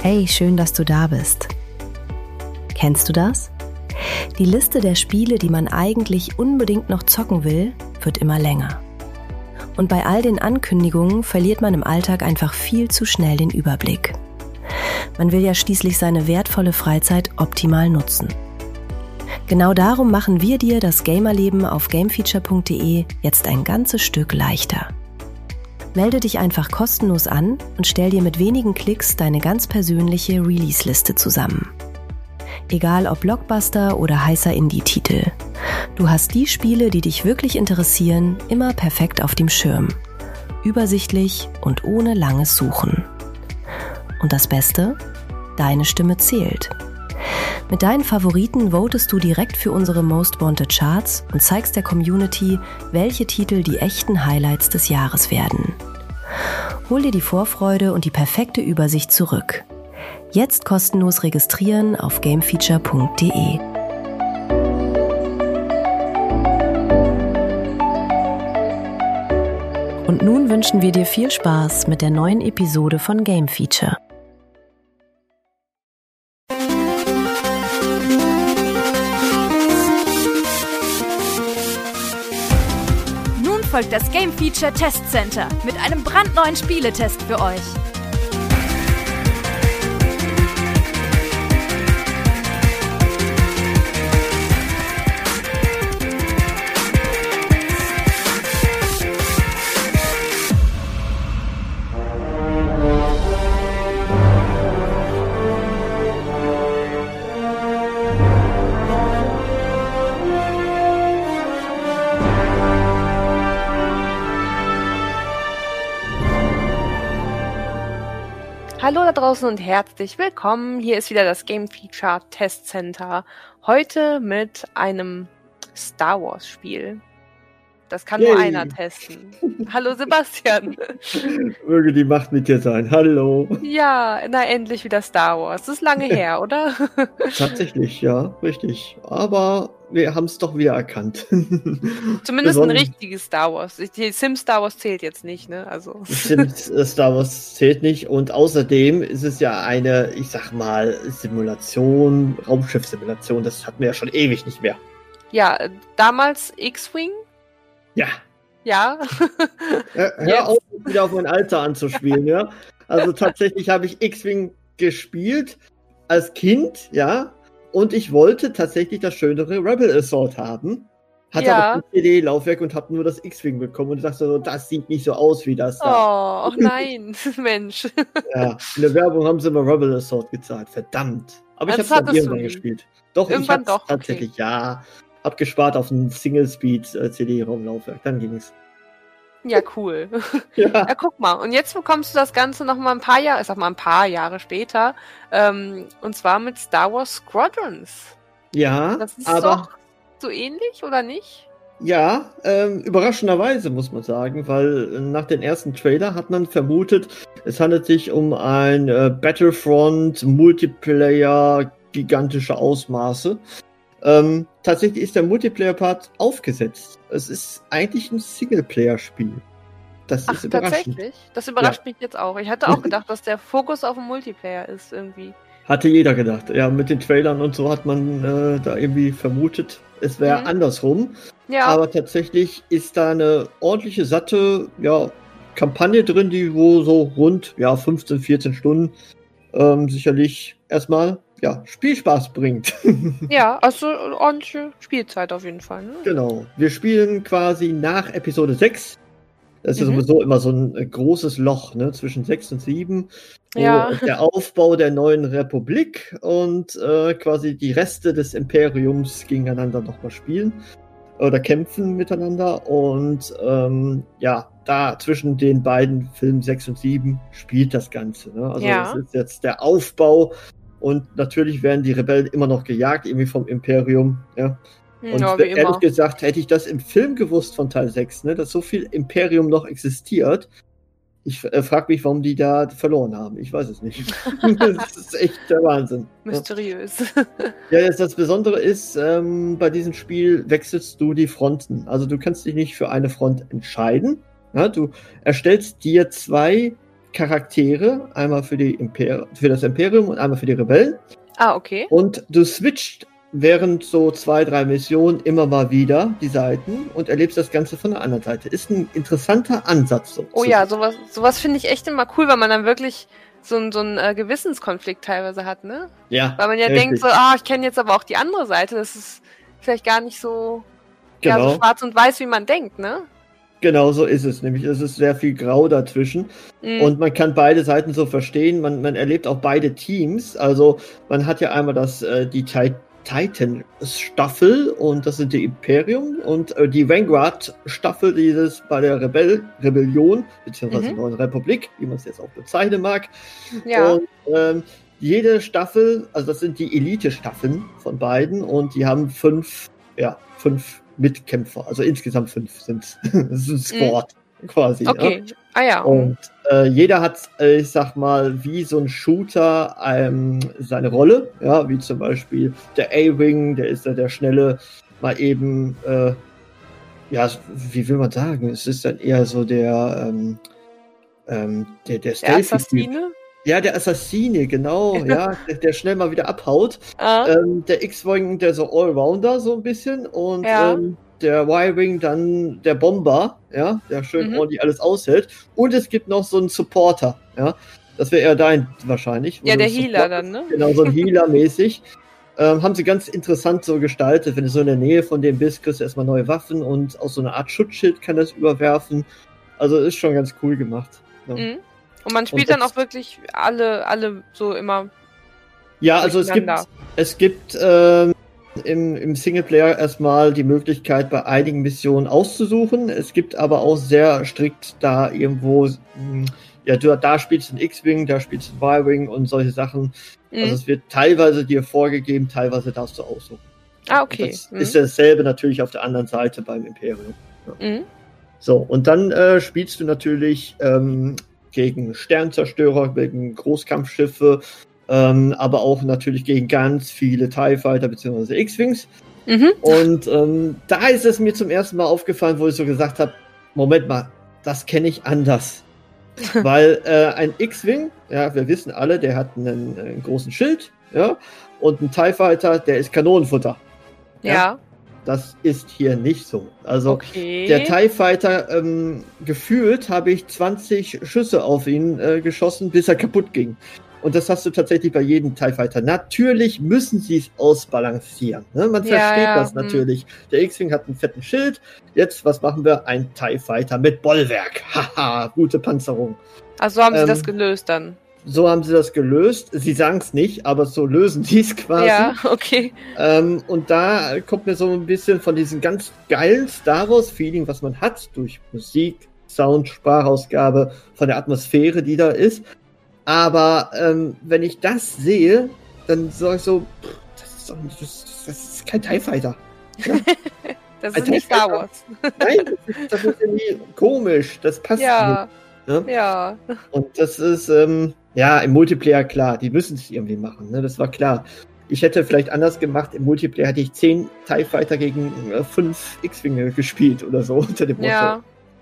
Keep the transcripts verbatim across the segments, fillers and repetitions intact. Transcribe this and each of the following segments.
Hey, schön, dass du da bist. Kennst du das? Die Liste der Spiele, die man eigentlich unbedingt noch zocken will, wird immer länger. Und bei all den Ankündigungen verliert man im Alltag einfach viel zu schnell den Überblick. Man will ja schließlich seine wertvolle Freizeit optimal nutzen. Genau darum machen wir dir das Gamerleben auf gamefeature punkt de jetzt ein ganzes Stück leichter. Melde dich einfach kostenlos an und stell dir mit wenigen Klicks deine ganz persönliche Release-Liste zusammen. Egal ob Blockbuster oder heißer Indie-Titel. Du hast die Spiele, die dich wirklich interessieren, immer perfekt auf dem Schirm. Übersichtlich und ohne langes Suchen. Und das Beste? Deine Stimme zählt. Mit deinen Favoriten votest du direkt für unsere Most Wanted Charts und zeigst der Community, welche Titel die echten Highlights des Jahres werden. Hol dir die Vorfreude und die perfekte Übersicht zurück. Jetzt kostenlos registrieren auf gamefeature punkt de. Und nun wünschen wir dir viel Spaß mit der neuen Episode von Game Feature. Nun folgt das Game Feature Test Center mit einem brandneuen Spieletest für euch. Hallo da draußen und herzlich willkommen. Hier ist wieder das Game Feature Test Center. Heute mit einem Star Wars Spiel. Das kann Yay. Nur einer testen. Hallo Sebastian. Möge die Macht mit dir sein. Hallo. Ja, na endlich wieder Star Wars. Das ist lange her, oder? Tatsächlich, ja, richtig. Aber wir haben es doch wieder erkannt. Zumindest ein richtiges Star Wars. Die Sims Star Wars zählt jetzt nicht, ne? Also. Sims Star Wars zählt nicht. Und außerdem ist es ja eine, ich sag mal, Simulation, Raumschiff-Simulation. Das hatten wir ja schon ewig nicht mehr. Ja, damals X-Wing. Ja. Ja. Hör, hör auf, wieder auf mein Alter anzuspielen, ja. Also tatsächlich habe ich X-Wing gespielt als Kind, ja. Und ich wollte tatsächlich das schönere Rebel Assault haben. Hatte ja. aber kein C D-Laufwerk und habe nur das X-Wing bekommen. Und ich dachte so, das sieht nicht so aus wie das da. Oh, ach nein, Mensch. Ja, in der Werbung haben sie immer Rebel Assault gezahlt. Verdammt. Aber ich habe es dann irgendwann gespielt. Doch, irgendwann ich habe doch, tatsächlich, okay. ja. Hab gespart auf ein Single-Speed-C D-Raumlaufwerk. Dann ging's. Ja, cool. Ja. Ja, guck mal. Und jetzt bekommst du das Ganze noch mal ein paar Jahre, ich sag mal ein paar Jahre später. Ähm, und zwar mit Star Wars Squadrons. Ja, das ist aber doch so ähnlich, oder nicht? Ja, ähm, überraschenderweise muss man sagen, weil nach dem ersten Trailer hat man vermutet, es handelt sich um ein äh, Battlefront Multiplayer gigantische Ausmaße. Ähm, tatsächlich ist der Multiplayer-Part aufgesetzt. Es ist eigentlich ein Singleplayer-Spiel. Das Ach, ist überraschend. Tatsächlich? Das überrascht ja. mich jetzt auch. Ich hatte auch gedacht, dass der Fokus auf dem Multiplayer ist irgendwie. Hatte jeder gedacht. Ja, mit den Trailern und so hat man äh, da irgendwie vermutet, es wäre Mhm. andersrum. Ja. Aber tatsächlich ist da eine ordentliche, satte ja, Kampagne drin, die wo so rund ja, fünfzehn, vierzehn Stunden ähm, sicherlich erstmal ja, Spielspaß bringt. Ja, also ordentliche Spielzeit auf jeden Fall. Ne? Genau. Wir spielen quasi nach Episode sechs. Das ist Mhm. ja sowieso immer so ein äh, großes Loch, ne, zwischen sechs und sieben. Wo Ja. der Aufbau der neuen Republik und äh, quasi die Reste des Imperiums gegeneinander nochmal spielen. Oder kämpfen miteinander. Und ähm, ja, da zwischen den beiden Filmen sechs und sieben spielt das Ganze. Ne? Also Ja. das ist jetzt der Aufbau. Und natürlich werden die Rebellen immer noch gejagt, irgendwie vom Imperium. Ja. Und Ja, wie ehrlich immer. gesagt, hätte ich das im Film gewusst von Teil sechs, ne, dass so viel Imperium noch existiert. Ich äh, frage mich, warum die da verloren haben. Ich weiß es nicht. Das ist echt der Wahnsinn. Mysteriös. Ja, jetzt das Besondere ist, ähm, bei diesem Spiel wechselst du die Fronten. Also du kannst dich nicht für eine Front entscheiden. Ja, du erstellst dir zwei Charaktere, einmal für, die Imper- für das Imperium und einmal für die Rebellen. Ah, okay. Und du switcht während so zwei, drei Missionen immer mal wieder die Seiten und erlebst das Ganze von der anderen Seite. Ist ein interessanter Ansatz. So oh ja, sowas, sowas finde ich echt immer cool, weil man dann wirklich so, ein, so einen äh, Gewissenskonflikt teilweise hat, ne? Ja. Weil man ja richtig. denkt so, ah, ich kenne jetzt aber auch die andere Seite. Das ist vielleicht gar nicht so, genau. ja, so schwarz und weiß, wie man denkt, ne? Genau so ist es. Nämlich es ist sehr viel Grau dazwischen. Mhm. Und man kann beide Seiten so verstehen. Man, man erlebt auch beide Teams. Also man hat ja einmal das, äh, die Ti- Titan-Staffel und das sind die Imperium und äh, die Vanguard-Staffel, dieses bei der Rebell Rebellion, beziehungsweise Mhm. Neuen Republik, wie man es jetzt auch bezeichnen mag. Ja. Und ähm, jede Staffel, also das sind die Elite-Staffeln von beiden und die haben fünf, ja, fünf Mitkämpfer. Also insgesamt fünf sind es. Das ist ein Squad quasi. Okay. Ja. Ah ja. Und äh, jeder hat, äh, ich sag mal, wie so ein Shooter ähm, seine Rolle. Ja, wie zum Beispiel der A-Wing, der ist ja der schnelle, mal eben, äh, ja, wie will man sagen? Es ist dann eher so der, ähm, ähm, der, der Der Stealthy-Typ. Assassine? Ja, der Assassine, genau, ja, der, der schnell mal wieder abhaut. Ah. Ähm, der X-Wing, der so Allrounder so ein bisschen und Ja. ähm, der Y-Wing dann der Bomber, ja, der schön Mhm. ordentlich alles aushält. Und es gibt noch so einen Supporter, ja. Das wäre eher dein wahrscheinlich. wo Ja, du der Support- Healer dann, ne? Genau, so ein Healer-mäßig. Ähm, haben sie ganz interessant so gestaltet. Wenn du so in der Nähe von dem bist, kriegst du erstmal neue Waffen und auch so eine Art Schutzschild kann das überwerfen. Also ist schon ganz cool gemacht. Ja, Mhm. Und man spielt Und dann das- auch wirklich alle, alle so immer. ja also es gibt, Durcheinander. es gibt ähm, im, im Singleplayer erstmal die Möglichkeit, bei einigen Missionen auszusuchen. Es gibt aber auch sehr strikt da irgendwo, mh, ja, du, da spielst du einen X-Wing, da spielst du einen Y-Wing und solche Sachen. Mhm. Also es wird teilweise dir vorgegeben, teilweise darfst du aussuchen. Ah, okay. Das Mhm. ist dasselbe natürlich auf der anderen Seite beim Imperium. Mhm. So, und dann äh, spielst du natürlich ähm, gegen Sternzerstörer, gegen Großkampfschiffe, ähm, aber auch natürlich gegen ganz viele TIE Fighter bzw. X-Wings. Mhm. Und ähm, da ist es mir zum ersten Mal aufgefallen, wo ich so gesagt habe, Moment mal, das kenne ich anders. Weil äh, ein X-Wing, ja, wir wissen alle, der hat einen, einen großen Schild, ja, und ein TIE Fighter, der ist Kanonenfutter. Ja. Das ist hier nicht so. Also Okay. der TIE Fighter, ähm, gefühlt habe ich zwanzig Schüsse auf ihn äh, geschossen, bis er kaputt ging. Und das hast du tatsächlich bei jedem TIE Fighter. Natürlich müssen sie es ausbalancieren. Ne? Man Ja, versteht ja, das hm. natürlich. Der X-Wing hat einen fetten Schild. Jetzt, was machen wir? Ein TIE Fighter mit Bollwerk. Haha, gute Panzerung. Also haben sie ähm, das gelöst dann. So haben sie das gelöst. Sie sagen es nicht, aber so lösen die es quasi. Ja, okay. Ähm, und da kommt mir so ein bisschen von diesem ganz geilen Star Wars-Feeling, was man hat, durch Musik, Sound, Sprachausgabe, von der Atmosphäre, die da ist. Aber ähm, wenn ich das sehe, dann sage ich so, pff, das ist doch nicht, das, das ist kein TIE Fighter. Das Ein ist nicht TIE Star Fighter? Wars. Nein, das ist, das ist irgendwie komisch, das passt Ja, nicht. Ne? ja. Und das ist, ähm, ja, im Multiplayer klar, die müssen es irgendwie machen, ne? Das war klar. Ich hätte vielleicht anders gemacht, im Multiplayer hätte ich zehn TIE Fighter gegen äh, fünf X-Winge gespielt oder so unter dem Motto. Ja,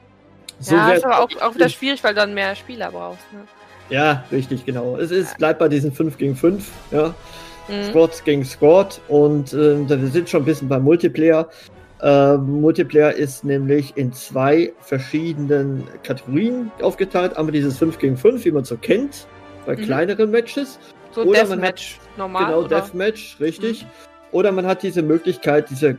So ja wär- ist aber auch, auch wieder schwierig, weil du dann mehr Spieler brauchst. Ne? Ja, richtig, genau. Es ist, bleibt bei diesen fünf gegen fünf, ja. Mhm. Squad gegen Squad und äh, wir sind schon ein bisschen beim Multiplayer. Äh, Multiplayer ist nämlich in zwei verschiedenen Kategorien aufgeteilt. Einmal dieses fünf gegen fünf, wie man so kennt, bei Mhm. kleineren Matches. So Oder man Deathmatch, normal. Genau, oder? Deathmatch, richtig. Oder man hat diese Möglichkeit, diese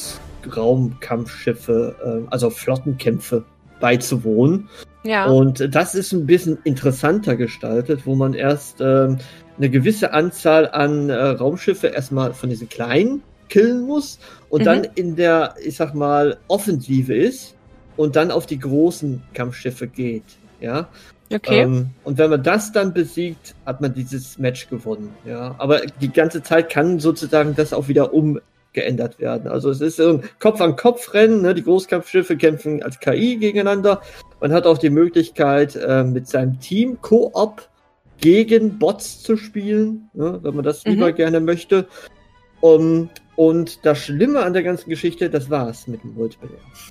Großraumkampfschiffe, äh, also Flottenkämpfe beizuwohnen. Ja. Und das ist ein bisschen interessanter gestaltet, wo man erst ähm, eine gewisse Anzahl an äh, Raumschiffe erstmal von diesen kleinen killen muss und Mhm. dann in der, ich sag mal, Offensive ist und dann auf die großen Kampfschiffe geht. Ja. Okay. Ähm, und wenn man das dann besiegt, hat man dieses Match gewonnen. Ja. Aber die ganze Zeit kann sozusagen das auch wieder umgeändert werden. Also es ist so ein Kopf-an-Kopf-Rennen. Ne? Die Großkampfschiffe kämpfen als K I gegeneinander. Man hat auch die Möglichkeit, äh, mit seinem Team Koop gegen Bots zu spielen, ne? Wenn man das Mhm. lieber gerne möchte. Um, und das Schlimme an der ganzen Geschichte, das war's mit dem Multiplayer.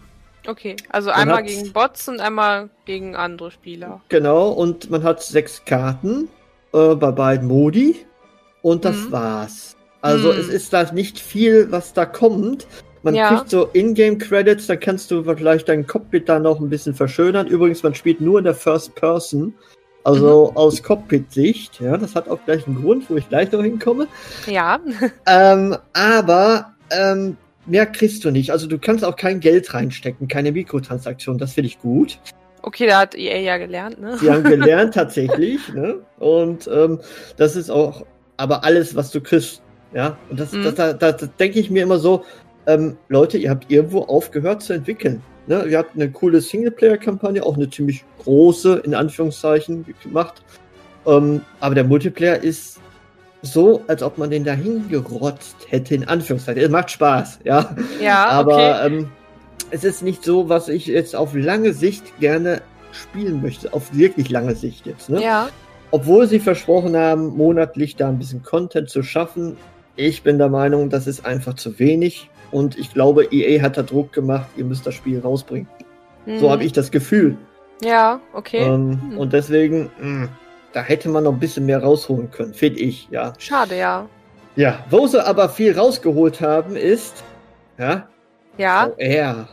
Okay, also Man einmal hat- gegen Bots und einmal gegen andere Spieler. Genau, und man hat sechs Karten äh, bei beiden Modi und das Mhm. war's. Also Mhm. es ist da nicht viel, was da kommt. Man Ja. kriegt so Ingame-Credits, dann kannst du vielleicht dein Cockpit da noch ein bisschen verschönern. Übrigens, man spielt nur in der First Person, also Mhm. aus Cockpit-Sicht. Ja, das hat auch gleich einen Grund, wo ich gleich noch hinkomme. Ja. Ähm, aber ähm, mehr kriegst du nicht. Also du kannst auch kein Geld reinstecken, keine Mikrotransaktion. Das finde ich gut. Okay, da hat E A ja gelernt, ne? Die haben gelernt tatsächlich, ne? Und ähm, das ist auch aber alles, was du kriegst. Ja, und das, Mhm. das, da, da, da denke ich mir immer so, ähm, Leute, ihr habt irgendwo aufgehört zu entwickeln. Ne? Ihr habt eine coole Singleplayer-Kampagne, auch eine ziemlich große, in Anführungszeichen, gemacht. Ähm, aber der Multiplayer ist so, als ob man den dahin gerotzt hätte, in Anführungszeichen. Es macht Spaß, ja. Ja, Aber okay. ähm, es ist nicht so, was ich jetzt auf lange Sicht gerne spielen möchte. Auf wirklich lange Sicht jetzt. Ne? Ja. Obwohl sie versprochen haben, monatlich da ein bisschen Content zu schaffen. Ich bin der Meinung, das ist einfach zu wenig. Und ich glaube, E A hat da Druck gemacht, ihr müsst das Spiel rausbringen. So Mhm. habe ich das Gefühl. Ja, okay. Ähm, Hm. Und deswegen, mh, da hätte man noch ein bisschen mehr rausholen können, finde ich, ja. Schade, ja. Ja, wo sie aber viel rausgeholt haben, ist, ja, Ja. V R.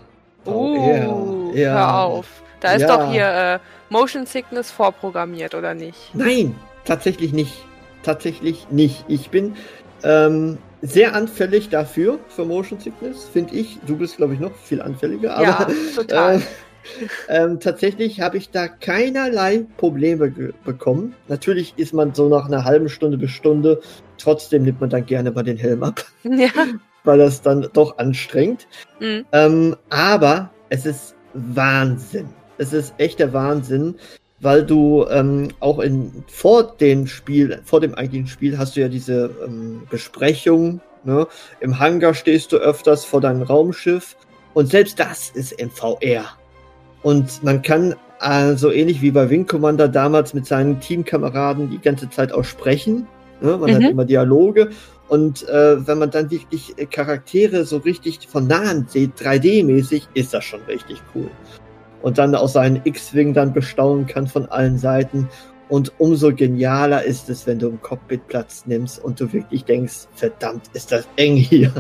Uh, hör auf. Da ist Ja. doch hier äh, Motion Sickness vorprogrammiert, oder nicht? Nein, tatsächlich nicht. Tatsächlich nicht. Ich bin ähm, sehr anfällig dafür, für Motion Sickness, finde ich. Du bist, glaube ich, noch viel anfälliger. Aber, Ja, total. Äh, ähm, tatsächlich habe ich da keinerlei Probleme ge- bekommen. Natürlich ist man so nach einer halben Stunde bis Stunde, trotzdem nimmt man dann gerne mal den Helm ab, Ja. weil das dann doch anstrengt. Mhm. Ähm, aber es ist Wahnsinn. Es ist echter Wahnsinn, weil du ähm, auch in, vor dem Spiel, vor dem eigentlichen Spiel hast du ja diese ähm, Besprechung. Ne? Im Hangar stehst du öfters vor deinem Raumschiff und selbst das ist im V R. Und man kann äh, so ähnlich wie bei Wing Commander damals mit seinen Teamkameraden die ganze Zeit auch sprechen. Ne? Man Mhm. hat immer Dialoge. Und äh, wenn man dann wirklich äh, Charaktere so richtig von nahen sieht, drei D-mäßig, ist das schon richtig cool. Und dann auch seinen X-Wing dann bestaunen kann von allen Seiten. Und umso genialer ist es, wenn du im Cockpit Platz nimmst und du wirklich denkst, verdammt, ist das eng hier.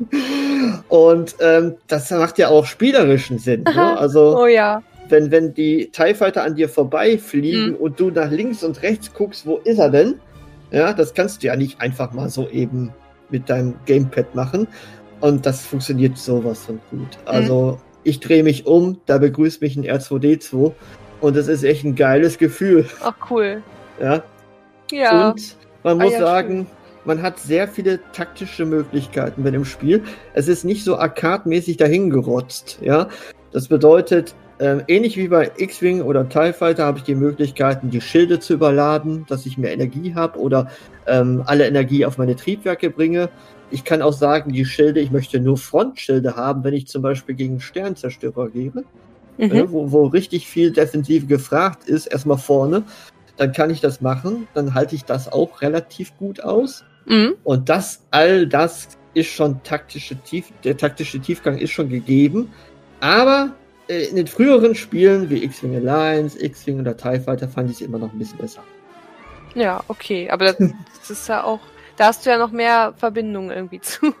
Und ähm, das macht ja auch spielerischen Sinn. Ne? Also Oh ja. wenn, wenn die TIE Fighter an dir vorbeifliegen Mhm. und du nach links und rechts guckst, wo ist er denn? Ja, das kannst du ja nicht einfach mal so eben mit deinem Gamepad machen. Und das funktioniert sowas von gut. Also ich drehe mich um, da begrüßt mich ein R zwei D zwei und das ist echt ein geiles Gefühl. Ach, cool. Ja. Ja. Und man Ah, muss ja, sagen, man hat sehr viele taktische Möglichkeiten bei dem Spiel. Es ist nicht so arcade-mäßig dahingerotzt. Ja? Das bedeutet, ähm, ähnlich wie bei X-Wing oder TIE Fighter habe ich die Möglichkeiten, die Schilde zu überladen, dass ich mehr Energie habe oder ähm, alle Energie auf meine Triebwerke bringe. Ich kann auch sagen, die Schilde, ich möchte nur Frontschilde haben, wenn ich zum Beispiel gegen Sternzerstörer gehe, Mhm. äh, wo, wo richtig viel Defensive gefragt ist, erstmal vorne. Dann kann ich das machen, dann halte ich das auch relativ gut aus. Mhm. Und das, all das ist schon taktische Tief, der taktische Tiefgang ist schon gegeben. Aber äh, in den früheren Spielen wie X-Wing Alliance, X-Wing oder TIE Fighter fand ich es immer noch ein bisschen besser. Ja, okay. Aber das, das ist ja auch, da hast du ja noch mehr Verbindungen irgendwie zu.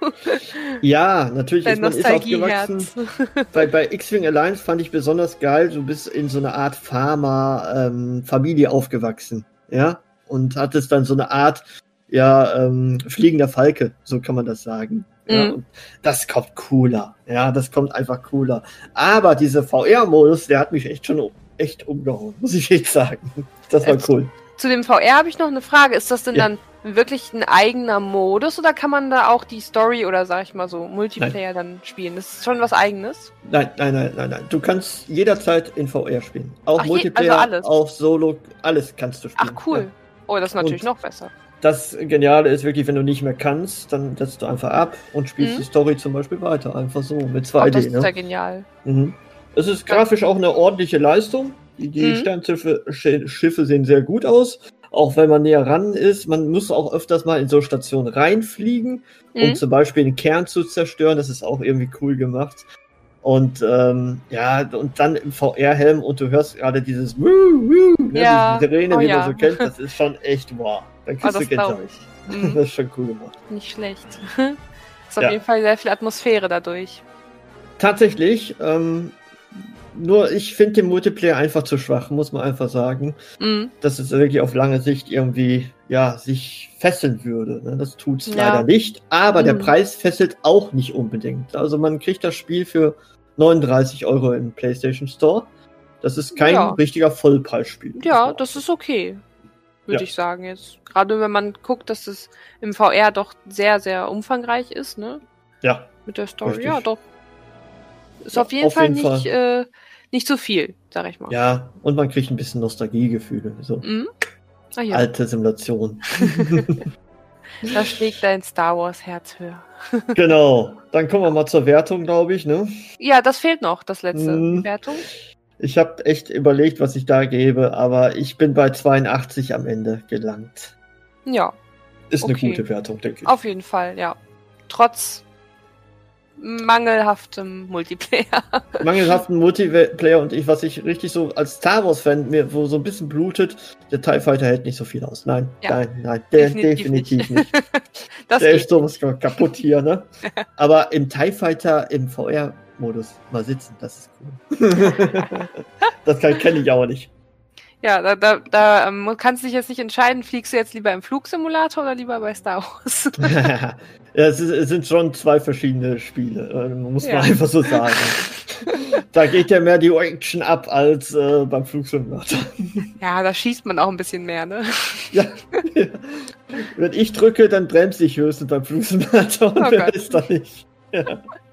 Ja, natürlich Dein ist man ist aufgewachsen. Nostalgieherz. Bei, bei X-Wing Alliance fand ich besonders geil, du bist in so einer Art Farmer-Familie ähm, aufgewachsen, ja, und hattest dann so eine Art, ja, ähm, fliegender Falke, so kann man das sagen. Ja, Mhm. und das kommt cooler, ja, das kommt einfach cooler. Aber dieser V R-Modus, der hat mich echt schon echt umgehauen, muss ich echt sagen. Das war Jetzt- cool. Zu dem V R habe ich noch eine Frage. Ist das denn Ja. dann wirklich ein eigener Modus oder kann man da auch die Story oder sag ich mal so Multiplayer dann spielen? Das ist schon was Eigenes? Nein, nein, nein, nein, nein. Du kannst jederzeit in V R spielen. Auch Ach, je- Multiplayer, also alles? auch Solo, alles kannst du spielen. Ach cool. Ja. Oh, das ist natürlich Und- noch besser. Das Geniale ist wirklich, wenn du nicht mehr kannst, dann setzt du einfach ab und spielst Mhm. die Story zum Beispiel weiter. Einfach so, mit Oh, zwei das D. ist ja Ne? genial. Mhm. Es ist grafisch auch eine ordentliche Leistung. Die, die Mhm. Sternschiffe Sch- Schiffe sehen sehr gut aus. Auch wenn man näher ran ist. Man muss auch öfters mal in so Stationen reinfliegen, um Mhm. zum Beispiel den Kern zu zerstören. Das ist auch irgendwie cool gemacht. Und ähm, ja, und dann im V R-Helm und du hörst gerade dieses Woo, Woo, ne, Ja. diese Sirene, Oh wie ja. man so kennt, das ist schon echt wow. Dann Oh, kriegst das du Gänsehaut. glaub ich. Mhm. Das ist schon cool gemacht. Nicht schlecht. Ist auf Ja. jeden Fall sehr viel Atmosphäre dadurch. Tatsächlich, ähm, nur ich finde den Multiplayer einfach zu schwach, muss man einfach sagen. Mhm. Dass es wirklich auf lange Sicht irgendwie, ja, sich fesseln würde. Ne? Das tut's Ja. leider nicht. Aber der Mhm. Preis fesselt auch nicht unbedingt. Also man kriegt das Spiel für neununddreißig Euro im PlayStation Store. Das ist kein Ja. richtiger Vollpreisspiel. Ja, das ist okay, würde Ja. ich sagen jetzt. Gerade wenn man guckt, dass es im V R doch sehr, sehr umfangreich ist, ne? Ja, Mit der Story. Richtig. Ja, doch. Ist Ja, auf jeden auf Fall jeden nicht, Äh, nicht so viel, sag ich mal. ja. Und man kriegt ein bisschen Nostalgiegefühle. So Mhm. Ah, ja. alte Simulation. Da schlägt dein Star Wars Herz höher. Genau. Dann kommen wir mal zur Wertung, glaube ich, ne? Ja, das fehlt noch, das letzte. Mhm. Wertung. Ich habe echt überlegt, was ich da gebe, aber ich bin bei zweiundachtzig am Ende gelangt. Ja, Ist eine Okay. gute Wertung, denke ich. auf jeden Fall, ja. Trotz mangelhaftem Multiplayer. Mangelhaften Multiplayer und ich, was ich richtig so als Star Wars-Fan mir wo so ein bisschen blutet, der TIE Fighter hält nicht so viel aus. Nein, Ja. nein, nein, der Definitiv definitiv, nicht. Das Der geht. ist sowas kaputt hier, ne? Aber im TIE Fighter im V R-Modus mal sitzen, das ist cool. Das kann, kenne ich aber nicht. Ja, da, da, da ähm, kannst du dich jetzt nicht entscheiden, fliegst du jetzt lieber im Flugsimulator oder lieber bei Star Wars? Ja, es, ist, es sind schon zwei verschiedene Spiele, äh, muss Ja. man einfach so sagen. Da geht ja mehr die Action ab als äh, beim Flugsimulator. Ja, da schießt man auch ein bisschen mehr, ne? Ja. Wenn ich drücke, dann bremse ich höchstens beim Flugsimulator und Oh wer Gott. ist da nicht. Ja.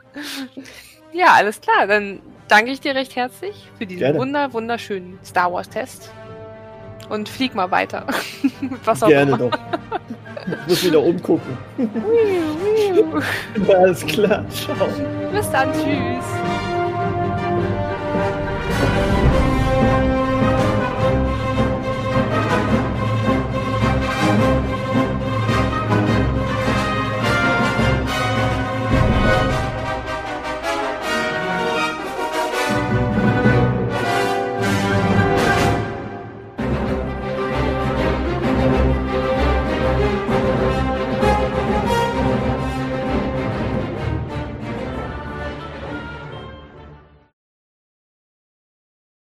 Ja, alles klar. Dann danke ich dir recht herzlich für diesen Gerne. wunder, wunderschönen Star Wars-Test. Und flieg mal weiter. Mit was auch Gerne immer. doch. Ich muss wieder umgucken. Wiu, wiu. Alles klar, ciao. Bis dann, tschüss.